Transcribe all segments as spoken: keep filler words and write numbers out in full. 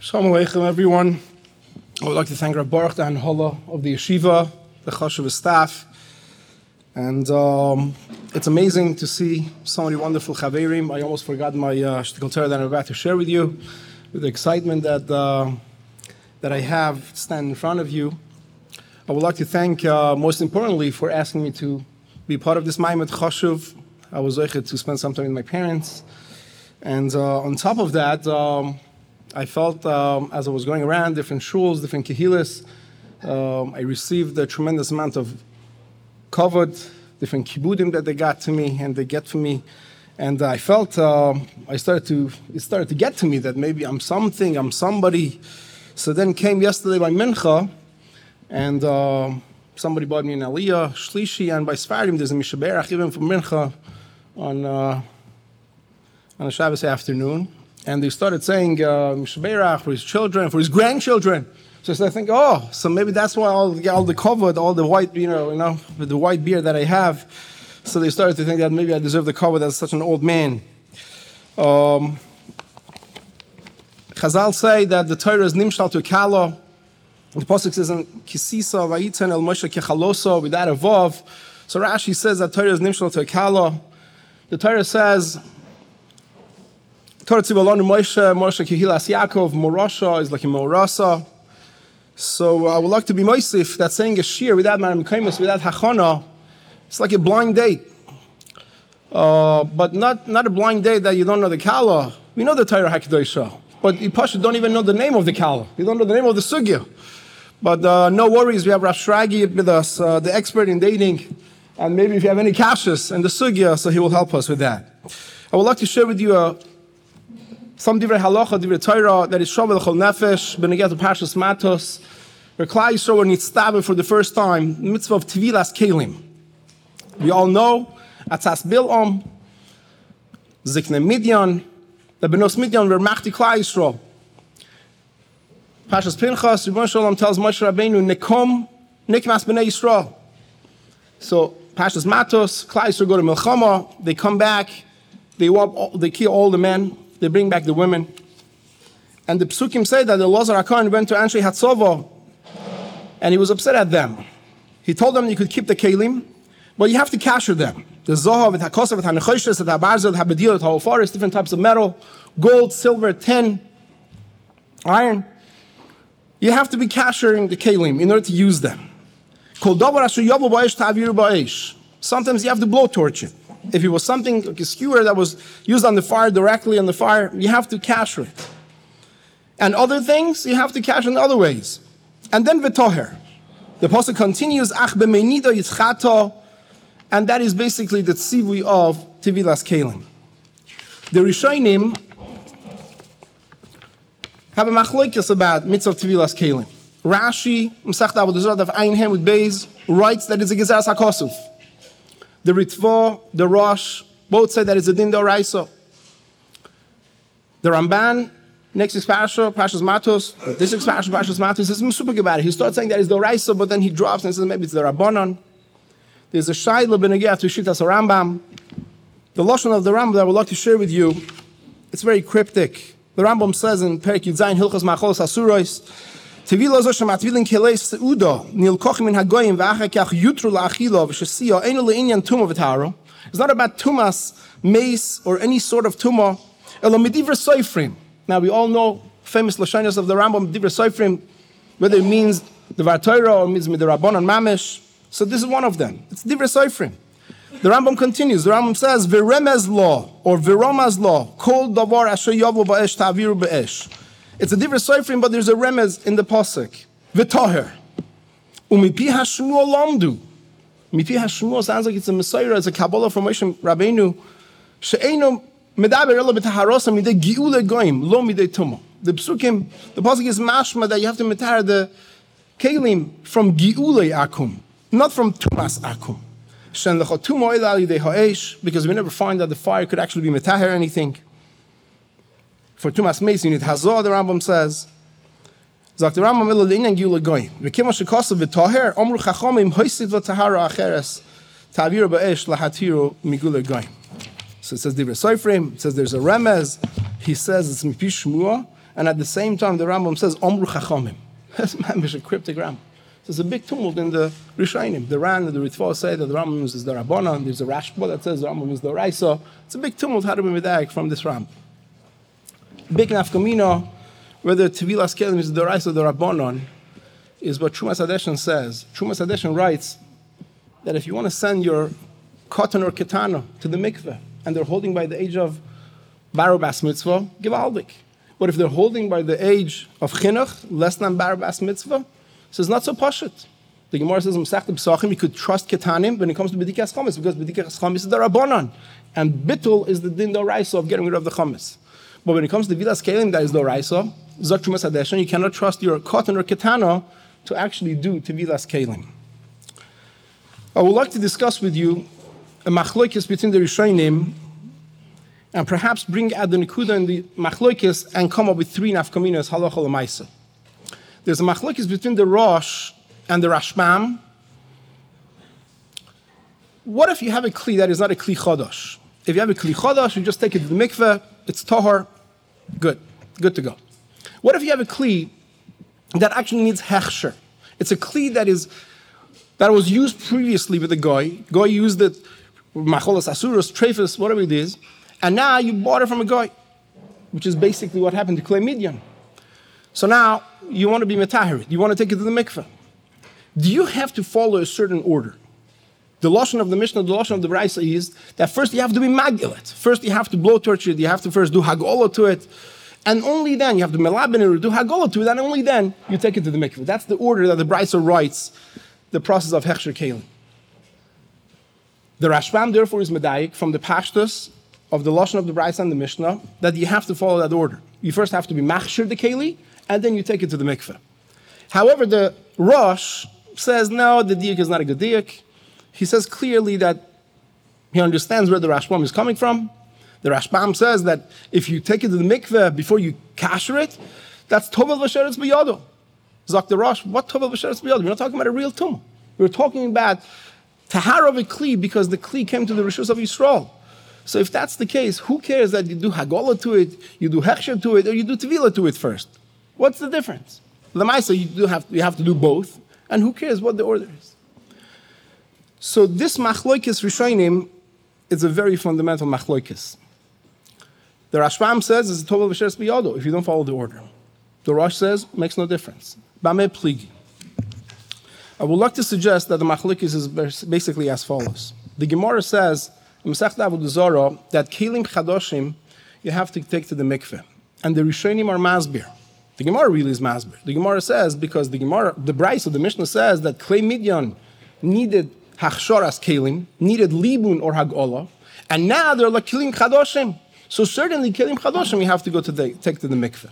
Shalom Aleichem, everyone. I would like to thank Rabbi Baruch Dan Holla of the Yeshiva, the Chashuv staff. And um, it's amazing to see so many wonderful Chaverim. I almost forgot my uh, shtickle Torah that I'm about to share with you, with the excitement that uh, that I have standing in front of you. I would like to thank, uh, most importantly, for asking me to be part of this Maimed Chashuv. I was able to spend some time with my parents. And uh, on top of that, um, I felt um, as I was going around different shuls, different kehilas, um, I received a tremendous amount of kavod, different kibudim that they got to me and they get to me. And I felt, uh, I started to, it started to get to me that maybe I'm something, I'm somebody. So then came yesterday by Mincha, and uh, somebody bought me an Aliyah, Shlishi, and by Sfarim, there's a Mishaberach, even from Mincha, on, uh, on a Shabbos afternoon. And they started saying, uh, Mishaberach for his children, for his grandchildren. So I think, oh, so maybe that's why all the, all the covered, all the white, you know, you know, with the white beard that I have. So they started to think that maybe I deserve the cover as such an old man. Um, Chazal say that the Torah is nimshal to kala. The pasuk says in Kisisa vayitzen el Moshe kechaloso without a vav. So Rashi says that Torah is nimshal to kala. The Torah says, Torah tzibalonu Moshe, Moshe kehilas Yaakov, Morasha is like a Morasa. So I would like to be moisif that saying a shir without maram kaimus, without hachana, it's like a blind date. Uh, but not, not a blind date that you don't know the kala. We know the Torah HaKadoshah, but you Pasha don't even know the name of the kala. You don't know the name of the sugya. But uh, no worries, we have Rav Shragi with us, uh, the expert in dating, and maybe if you have any kashas and the sugya, so he will help us with that. I would like to share with you a some divrei halacha, divrei Torah, that is Shavuot L'chol Nefesh, B'negeh to Parshas Matos, where Klal Yisrael were nitztabeh for the first time, mitzvah of Tevilas Kelim. We all know, Atzas Bil'om, Ziknei Midyan, the Benos Midyan were Machti Klal Yisrael. Parshas Pinchas, Rebbeinu Shalom tells Moshe Rabbeinu, Nekom, Nikmas B'nei Yisrael. So, Parshas Matos, Klal Yisrael go to Milchama, they come back, they, walk, they kill all the men, they bring back the women. And the Psukim say that the Elazar HaKohen went to Anshe Hatzova and he was upset at them. He told them you could keep the Kelim, but you have to kasher them. The Zohav, the Hakosav, the Hanechoshes, the Habarzel, the Habedil, the Haofaris, different types of metal, gold, silver, tin, iron. You have to be kashering the Kelim in order to use them. Sometimes you have to blowtorch it. If it was something like a skewer that was used on the fire, directly on the fire, you have to kasher it. And other things, you have to kasher in other ways. And then v'toher. The pasuk continues, Ach b'meinida yitzchato, and that is basically the tzivui of Tevilas Kelim. The Rishonim have a machlokes about mitzvah Tevilas Kelim. Rashi, Masechta Avodah Zarah, Daf Ein Hem with Beis, writes that it's a Gezeras HaKosuf. The Ritva, the Rosh, both say that it's a din d'oraisa. The Ramban, next is Parasha, Parashas Matos. This is Parasha, Parashas Matos. He's super about it. He starts saying that it's the d'oraisa, but then he drops and says maybe it's the Rabbanon. There's a Shaila B'negeh to Shitas Rambam. The Lashon of the Rambam that I would like to share with you, it's very cryptic. The Rambam says in Perek Yud Zayin Hilchos Ma'acholos Asuros, Tevila zo shematvilin kelei seuda nilkochim min hagoyim v'achakach yutru la'achila v'shesiya einu le'inyan tumah v'taro. It's not about tumas, mace, or any sort of tumah. Elo medivra soifrim. Now we all know famous lashonos of the Rambam, medivra soifrim, whether it means the Torah or means the Rabbanon Mamish. So this is one of them. It's divra soifrim. The Rambam continues. The Rambam says v'remez law or v'romaz law kol davar asher yavu ba'esh ta'aviru ba'esh. It's a different soifrim, but there's a remez in the pasuk. V'toher. Umipi hashmuo lamdu. Mipi hashmuo sounds like it's a Messiah, it's a Kabbalah from Moshe Rabbeinu. She'einu medaber elo b'taharosa midei gi'ule goyim, lo midei tumah. The psukim, the pasuk is mashma that you have to metar the kelim from gi'ule akum, not from tumas akum. Shen lecho tumah ela yidei ha'esh, because we never find that the fire could actually be metaher anything. For Tumas Mace, you need Hazor, the Rambam says. Zak the Rambam ilo le'inyan gi'ule goyim. V'kimo shekosav v'toher, omru chachomim hoisid v'tahara acheres, ta'aviru ba'esh lahatiru migule goyim. So it says Divrei Soifrim, it says there's a remez, he says it's Mipi Shmuah, and at the same time the Rambam says, Omru Chachamim. That's a cryptic Rambam. So there's a big tumult in the Rishonim. The Ran and the Ritva say that the Rambam is the Rabbanan. There's a Rashba that says the Rambam is the Raisa. It's a big tumult. How do we medaik from this Rambam? Big nafkamina, whether Tevilas Kelim is the Raisa or the Rabbanan, is what Trumas Hadeshen says. Trumas Hadeshen writes that if you want to send your katan or ketana to the mikveh and they're holding by the age of Barabas mitzvah, give aldik. But if they're holding by the age of chinuch, less than Barabas mitzvah, so it's not so pashut. The Gemara says, you could trust ketanim when it comes to b'dikas chametz, because b'dikas chametz is the rabbanan, and bittul is the din d'oraisa of getting rid of the chametz. But when it comes to vilas kelim, that is d'oraisa. Zok Trumas Hadeshen, you cannot trust your katan or ketana to actually do tevilas kelim. I would like to discuss with you a machlokes between the Rishonim, and perhaps bring out the nekuda in the machlokes and come up with three nafkaminas halacha l'maisa. There's a machlokes between the Rosh and the Rashbam. What if you have a kli that is not a kli chodosh? If you have a kli chodosh, you just take it to the mikveh, it's tahor, good, good to go. What if you have a kli that actually needs hechsher? It's a kli that is that was used previously with a goy. Goy used it, macholas asuros, trefus, whatever it is, and now you bought it from a goy, which is basically what happened to Klei Midyan. So now you want to be metahirit. You want to take it to the mikveh. Do you have to follow a certain order? The lashon of the Mishnah, the lashon of the Braisa is that first you have to be magilet. First you have to blow torch it. You have to first do hagolah to it. And only then you have to melabin it or do hagolah to it. And only then you take it to the mikveh. That's the order that the Braisa writes the process of hechsher kelim. The Rashbam therefore is medayik from the pashtus of the lashon of the Braisa and the Mishnah that you have to follow that order. You first have to be machshir the keli, and then you take it to the mikveh. However, the Rosh says, no, the diak is not a good diak. He says clearly that he understands where the Rashbam is coming from. The Rashbam says that if you take it to the mikveh before you kasher it, that's tovel v'sheretz b'yado. Zak the Rosh, what tovel v'sheretz b'yado? We're not talking about a real tumah. We're talking about tahar of a kli because the kli came to the Rishus of Yisrael. So if that's the case, who cares that you do hagolah to it, you do hechsher to it, or you do tevilah to it first? What's the difference? L'maisa, you do have you have to do both, and who cares what the order is? So this machlokes rishonim is a very fundamental machlokes. The Rashbam says it's a tovel v'sheretz b'yado if you don't follow the order. The Rosh says makes no difference. Bameh pligi. I would like to suggest that the machlokes is basically as follows. The Gemara says in Masechta Avodah Zarah that kelim chadoshim you have to take to the mikveh, and the rishonim are masbir. The Gemara really is masbir. The Gemara says because the Gemara, the Braisa, the Mishnah says that Klei Midyan needed hachsharas kelim, needed libun or hagolah, and now they're like kelim chadoshim. So certainly kelim chadoshim we have to go to the take to the mikveh.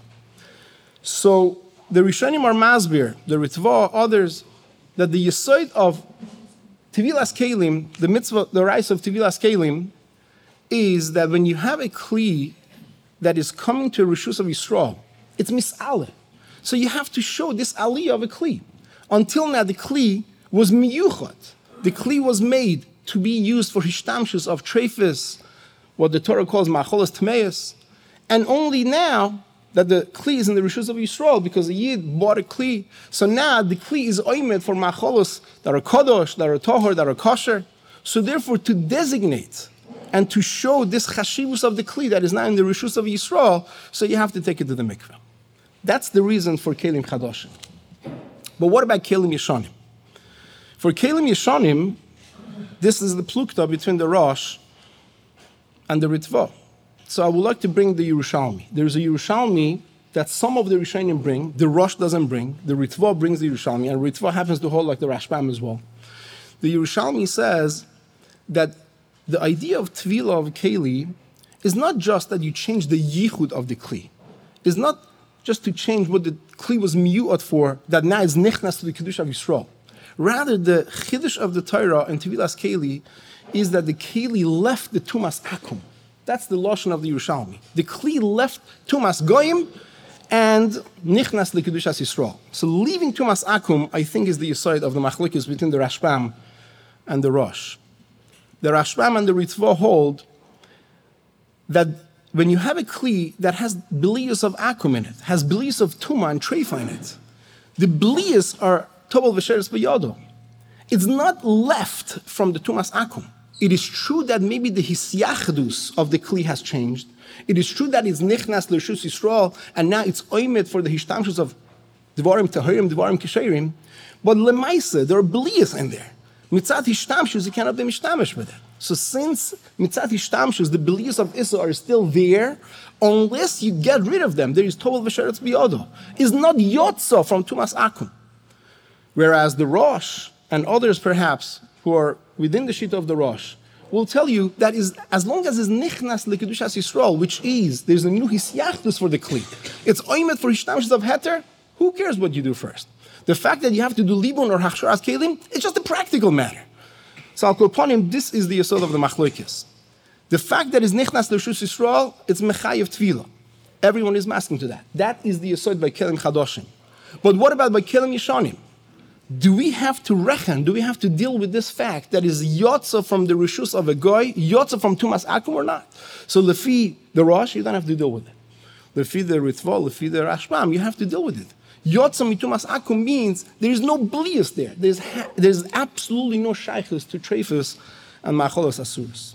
So the Rishonim are masbir, the Ritva, others, that the yesod of Tevilas kelim, the mitzvah, the rice of Tevilas kelim, is that when you have a kli that is coming to a Rishus of Yisrael, it's mis'aleh. So you have to show this aliyah of a kli. Until now, the kli was miyuchat. The kli was made to be used for hishtamshus of trefis, what the Torah calls macholas tmeis. And only now that the kli is in the Rishus of Yisrael, because the Yid bought a kli, so now the kli is oimed for macholos that are kadosh, that are tohor, that are kosher. So therefore, to designate and to show this chashivus of the kli that is now in the Rishus of Yisrael, so you have to take it to the mikveh. That's the reason for kelim chadoshim. But what about kelim yeshanim? For kelim yeshanim, this is the plukta between the Rosh and the Ritva. So I would like to bring the Yerushalmi. There's a Yerushalmi that some of the Rishonim bring, the Rosh doesn't bring, the Ritva brings the Yerushalmi, and Ritva happens to hold like the Rashbam as well. The Yerushalmi says that the idea of Tvila of Keli is not just that you change the yichud of the Kli. It's not just to change what the Kli was miyuat for, that now is nichnas to the Kiddush of Yisrael. Rather, the Chiddush of the Torah and Tevilas Keli is that the Keli left the Tumas Akum. That's the lashon of the Yerushalmi. The Kli left Tumas Goyim and nichnas the Kedushas Yisrael. So leaving Tumas Akum, I think, is the yesod of the machlokes between the Rashbam and the Rosh. The Rashbam and the Ritva hold that when you have a kli that has bilius of akum in it, has bilius of tuma and treifa in it, the bilius are tobel v'sheres b'yado. It's not left from the tumas akum. It is true that maybe the hisyachdus of the kli has changed. It is true that it's nichnas l'reshus Yisrael, and now it's oimet for the hishtamshus of dvarim tahirim, dvarim kisherim. But lemaisa, there are bilius in there. Mitzat hishtamshus, you cannot be mishtamish with it. So since mitzat hishtamshus, the bilius of Issa are still there, unless you get rid of them, there is tobel v'sheretz b'yodo. Is not yotza from tumas akum. Whereas the Rosh and others perhaps who are within the sheet of the Rosh will tell you that is as long as it's nichnas l'kedushas Yisrael, which is there's a new hisyachdus for the kli. It's oimet for hishtamshus of heter. Who cares what you do first? The fact that you have to do libun or hachsharas kelim, it's just a practical matter. So I'll quote upon him, this is the yesod of the machlokes. The fact that it's nichnas l'reshus Yisrael, it's mechayev tefillah. Everyone is masking to that. That is the yesod by kelim chadoshim. But what about by kelim yishanim? Do we have to reckon, do we have to deal with this fact that is yotza from the reshus of a goy, yotza from tumas akum or not? So lefi the Rosh, you don't have to deal with it. Lefi the Ritva, lefi the Rashbam, you have to deal with it. Yotza mitumas akum means there is no blius there. There's, ha- there's absolutely no shaykhus to treifus and macholos asurus.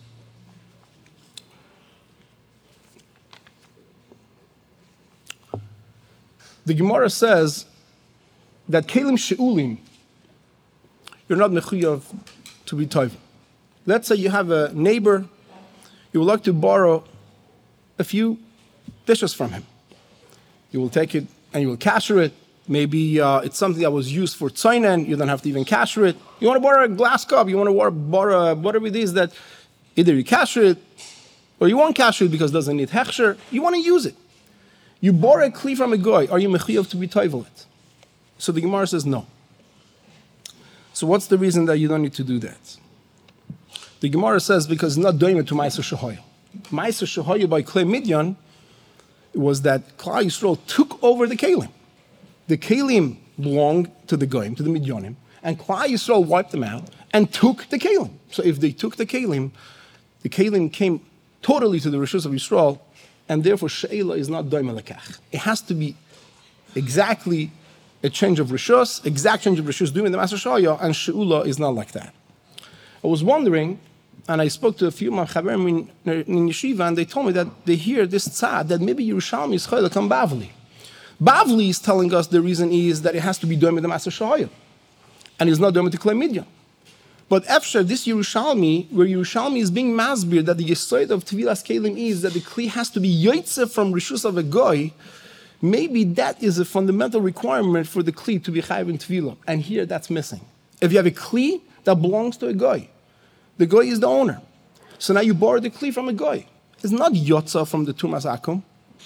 The Gemara says that kelim sheulim, you're not mechuyav to be toiv. Let's say you have a neighbor, you would like to borrow a few dishes from him. You will take it and you will kasher it. Maybe uh, it's something that was used for tzainen, you don't have to even kasher it. You want to borrow a glass cup, you want to borrow whatever it is that either you kasher it or you won't kasher it because it doesn't need hechsher. You want to use it. You borrow a kli from a goy, are you mechuyav to be toivel it? So the Gemara says no. So what's the reason that you don't need to do that? The Gemara says because it's not doing it to Ma'aser Shehoya. Ma'aser Shehoya by Klei Midyan was that Klal Yisrael took over the Kelim. The Kelim belonged to the Goyim, to the Midyanim, and Klal Yisrael wiped them out and took the Kelim. So if they took the Kelim, the Kelim came totally to the Rishus of Yisrael, and therefore She'ela is not Doim Lekach. It has to be exactly a change of Rishus, exact change of Rishus doing the Ma'aser Shehoya, and She'ula is not like that. I was wondering, and I spoke to a few of my chaverim in, in yeshiva, and they told me that they hear this tzad, that maybe Yerushalmi is chaylik on Bavli. Bavli is telling us the reason is that it has to be doing with the Ma'aser Shehoya, and it's not doing with the Klei Midyan. But Efsher, this Yerushalmi, where Yerushalmi is being masbir, that the yesod of Tevilas Kelim is that the Kli has to be yotzeh from Rishus of a Goy, maybe that is a fundamental requirement for the Kli to be chayiv in Tevilah. And here that's missing. If you have a Kli that belongs to a Goy, the Goy is the owner. So now you borrow the Kli from a Goy. It's not Yotza from the Tumas Akum.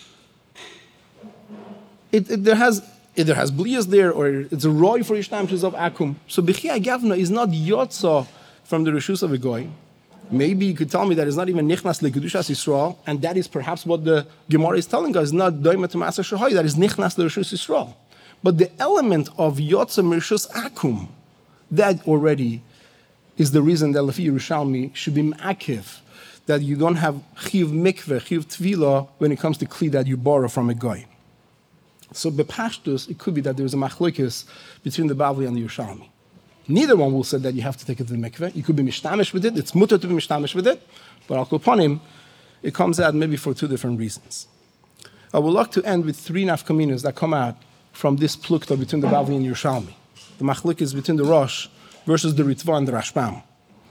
It, it, there has either has Blias there or it's a Roy for Yishtamshus of Akum. So Bechia Gavna is not Yotza from the Rishus of a Goy. Maybe you could tell me that it's not even Nichnas LeKedushas Yisrael, and that is perhaps what the Gemara is telling us, not Doimet Ma'aser Shehoya, that is Nichnas LeRishus Yisrael. But the element of Yotza Rishus Akum, that already is the reason that Lefi Yerushalmi should be ma'akiv, that you don't have chiv mikveh, chiv tvila, when it comes to kli that you borrow from a goy. So bepashtus, it could be that there's a machlokes between the Bavli and the Yerushalmi. Neither one will say that you have to take it to the mikveh. You could be mishtamish with it. It's mutter to be mishtamish with it. But al kol panim, it comes out maybe for two different reasons. I would like to end with three nafkaminas that come out from this plukta between the Bavli and Yerushalmi. The machlokes between the Rosh versus the Ritva and the Rashbam.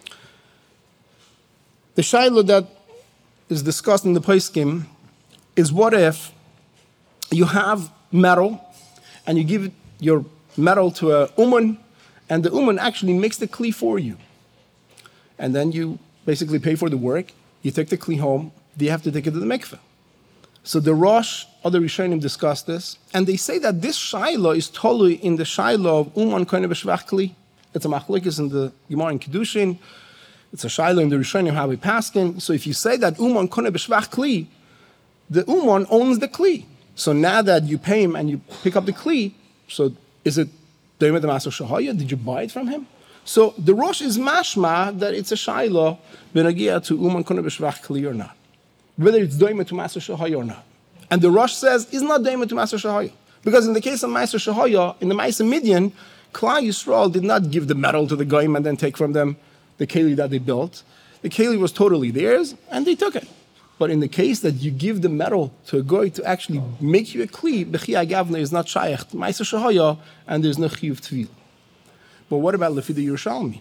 The shayla that is discussed in the Poskim is what if you have metal and you give your metal to a uman and the uman actually makes the kli for you. And then you basically pay for the work, you take the kli home, then you have to take it to the mikveh. So the Rosh, other Rishonim discuss this, and they say that this shayla is totally in the shayla of uman koine b'shvach kli. It's a machlokes in the Gemara in Kiddushin. It's a shayla in the Rishonim how we paskin. So if you say that uman koine b'shvach kli, the uman owns the kli. So now that you pay him and you pick up the kli, so is it Doimet Ma'aser Shehoya? Did you buy it from him? So the Rosh is mashma that it's a shayla b'nagia to uman koine b'shvach kli or not. whether it's doime to Maser Shahaya or not. And the Rosh says, it's not doime to Maser Shahaya. Because in the case of Maser Shahaya, in the Maser Midian, Klal Yisrael did not give the metal to the goyim and then take from them the keli that they built. The keli was totally theirs, and they took it. But in the case that you give the metal to a goy to actually make you a kli, b'chiyah gavna is not shaykh Maser Shahaya, and there's no chiyuv tvil. But what about Lefi the Yerushalmi?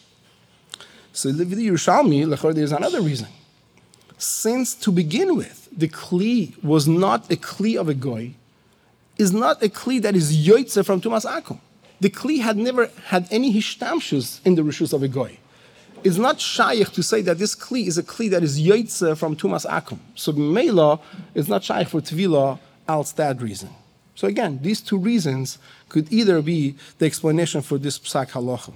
So Lefi the Yerushalmi, lechor, there's another reason. Since to begin with, the kli was not a kli of a goy, is not a kli that is yoytze from Tumas Akum. The kli had never had any hishtamshus in the rishus of a goy. It's not shaykh to say that this kli is a kli that is yoytze from Tumas Akum. So Meila is not shaykh for Tvila als that reason. So again, these two reasons could either be the explanation for this psak halacha.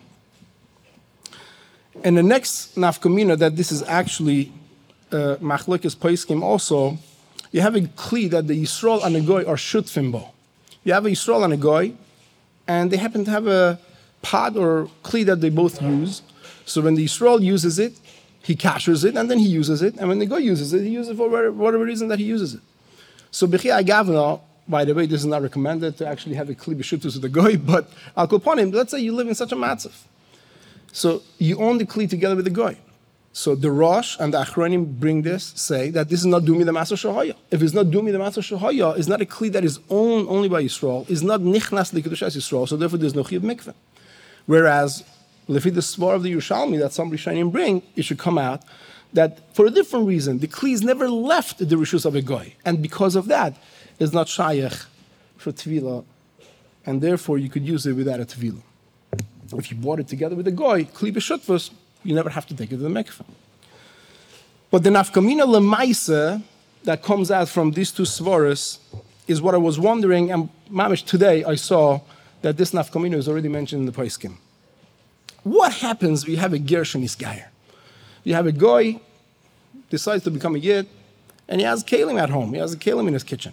And the next nafkamina that this is actually uh, machlokes poskim also, you have a kli that the Yisrael and the goy are shutfim bo. You have a Yisrael and a goy, and they happen to have a pot or kli that they both use. So when the Yisrael uses it, he kashers it, and then he uses it. And when the goy uses it, he uses it for whatever reason that he uses it. So b'chiyah gavna, by the way, this is not recommended to actually have a kli b'shutus with the goy, but al koponim, let's say you live in such a matzav. So you own the kli together with the goy. So the Rosh and the Achronim bring this, say that this is not Dumi the Maser Shahaya. If it's not Dumi the Maser Shahaya, it's not a kli that is owned only by Yisrael, it's not Nichnas L'Kedushas Yisrael, so therefore there's no Chiyuv Mikveh. Whereas, Lefi the Svar of the Yerushalmi that some Rishonim bring, it should come out that for a different reason, the kli never left the Rishus of a Goy, and because of that, it's not Shaykh for Tvila, and therefore you could use it without a Tvila. If you bought it together with a Goy, kli b'shutvus, you never have to take it to the mikveh. But the nafkamina lemaisa that comes out from these two svaras is what I was wondering, and mamish today I saw that this nafkamina is already mentioned in the poskim. What happens when you have a gershon isgayer? You have a goy, decides to become a yid, and he has kalim at home. He has a kalim in his kitchen.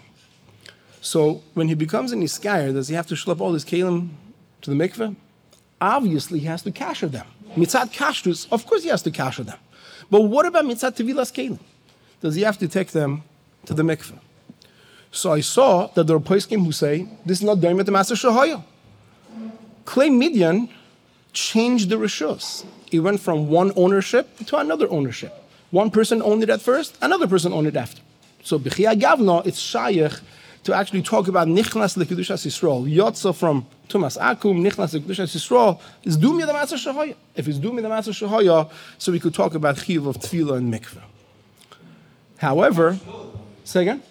So when he becomes an isgayer, does he have to schlep all his kalim to the mikveh? Obviously, he has to kasher them. Mitzat kashrus, of course he has to kasher them. But what about mitzat tevilas kelim? Does he have to take them to the mikveh? So I saw that there are poskim who say, this is not doimet the Maser Shahaya. Klei Midian changed the rishus. It went from one ownership to another ownership. One person owned it at first, another person owned it after. So b'chiyah gavna, it's shaykh to actually talk about nichnas lekedushas Yisrael. Yotza from Tumas Akum, nichnas lekedushas Yisrael is dumi the Maser Shahaya. If it's dumi the Maser Shahaya, so we could talk about chiyuv of tefillah and mikveh. However, say again?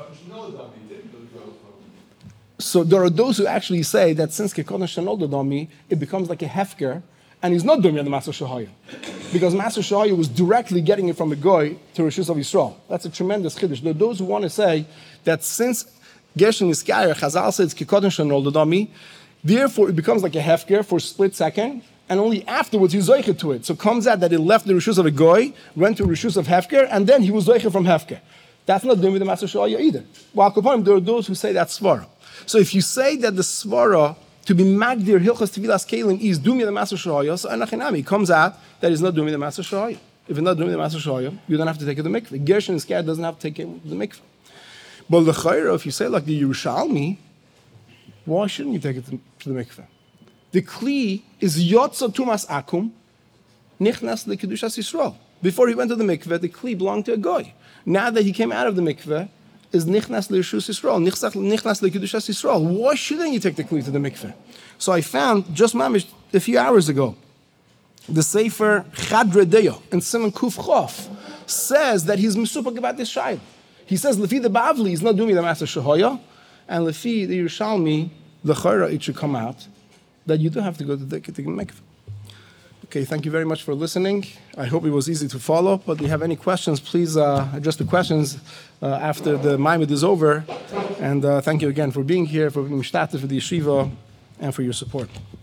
So there are those who actually say that since Kekodesh Shenol Dami, it becomes like a hefker, and he's not dumi the Maser Shahaya. Because Maser Shahaya was directly getting it from a goy to Rishus of Yisrael. That's a tremendous chiddush. There are those who want to say that since Gershon Iskayer, Chazal says Kekodesh Shenol Dami, therefore it becomes like a hefker for a split second, and only afterwards he's zoiche to it. So it comes out that it left the Rishus of a goy, went to Rishus of hefker, and then he was zoiche from hefker. That's not dumi the Maser Shahaya either. While there are those who say that's svara. So if you say that the svara to be magdir hilchos tevilas kelim is dumi the Maser Shahaya, so anachinami comes out that it's not dumi the Maser Shahaya. If it's not dumi the Maser Shahaya, you don't have to take it to the mikveh. Gershon is scared doesn't have to take it to the mikveh. But the chayra, if you say like the Yerushalmi, why shouldn't you take it to, to the mikveh? The kli is yotza tumas akum nichnas lekedushas Yisrael. Before he went to the mikveh, the kli belonged to a goy. Now that he came out of the mikveh, is nichnas le'rishus Yisrael, nichnas le'kedushas Yisrael. Why shouldn't you take the kli to the mikveh? So I found, just mamish, a few hours ago, the Sefer Chadre Deyo in Simon Kuf Chof says that he's mesupak about this shayla. He says, Lefi the Bavli is not doing the Maser Shahaya, and Lefi the Yerushalmi, the Chayra, it should come out that you don't have to go to the mikveh. Okay, thank you very much for listening. I hope it was easy to follow, but if you have any questions, please uh, address the questions uh, after the Maimed is over. And uh, thank you again for being here, for being mishtatev for the yeshiva, and for your support.